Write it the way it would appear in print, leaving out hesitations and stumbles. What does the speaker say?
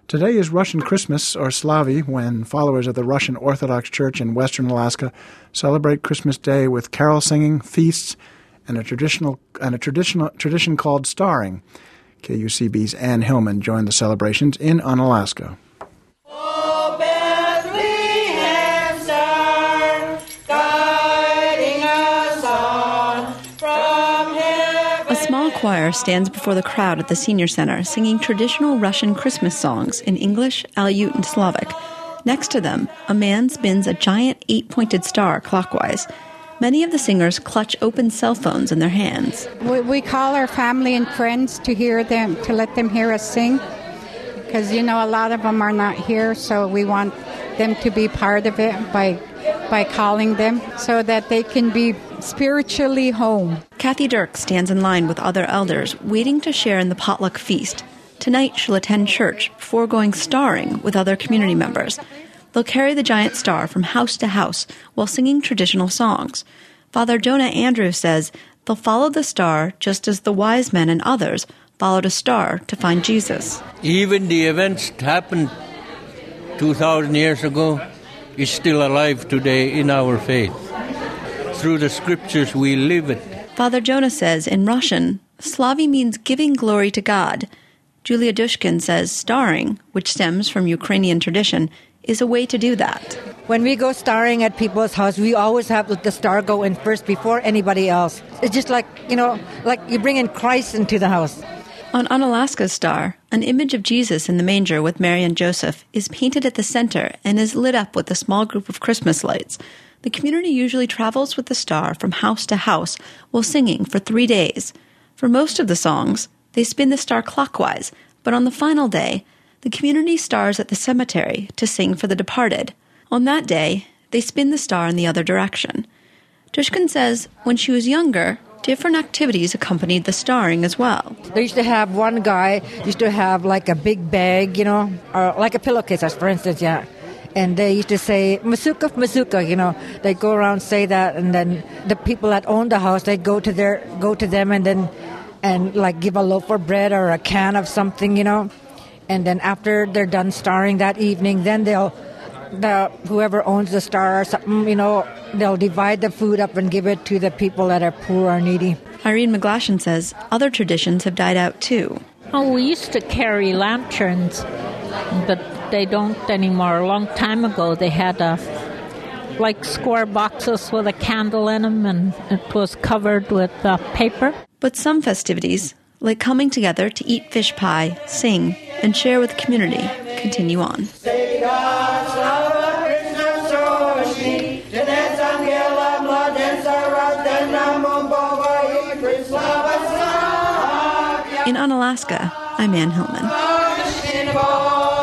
Today is Russian Christmas, or Slavy, when followers of the Russian Orthodox Church in western Alaska celebrate Christmas Day with carol singing, feasts, and a tradition called starring. KUCB's Ann Hillman joined the celebrations in Unalaska. Choir stands before the crowd at the Senior Center singing traditional Russian Christmas songs in English, Aleut, and Slavic. Next to them, a man spins a giant 8-pointed star clockwise. Many of the singers clutch open cell phones in their hands. We call our family and friends to hear them, to let them hear us sing, because, a lot of them are not here, so we want them to be part of it by calling them so that they can be spiritually home. Kathy Dirk stands in line with other elders waiting to share in the potluck feast. Tonight she'll attend church before going starring with other community members. They'll carry the giant star from house to house while singing traditional songs. Father Jonah Andrews says they'll follow the star just as the wise men and others followed a star to find Jesus. Even the events that happened 2,000 years ago is still alive today in our faith. Through the scriptures we live it. Father Jonah says in Russian, Slavy means giving glory to God. Julia Dushkin says starring, which stems from Ukrainian tradition, is a way to do that. When we go starring at people's house, we always have the star go in first before anybody else. It's just like you bring in Christ into the house. On Unalaska's star, an image of Jesus in the manger with Mary and Joseph is painted at the center and is lit up with a small group of Christmas lights. The community usually travels with the star from house to house while singing for 3 days. For most of the songs, they spin the star clockwise, but on the final day, the community stars at the cemetery to sing for the departed. On that day, they spin the star in the other direction. Dushkin says when she was younger, different activities accompanied the starring as well. They used to have one guy, used to have like a big bag, or like a pillowcase, for instance, yeah. And they used to say, Masuka, Masuka, They'd go around say that, and then the people that owned the house, they'd go to them and like give a loaf of bread or a can of something, And then after they're done starring that evening, then whoever owns the star or something, they'll divide the food up and give it to the people that are poor or needy. Irene McGlashan says other traditions have died out too. Oh, we used to carry lanterns, but they don't anymore. A long time ago, they had square boxes with a candle in them, and it was covered with paper. But some festivities, like coming together to eat fish pie, sing, and share with the community, continue on. In Unalaska, I'm Ann Hillman.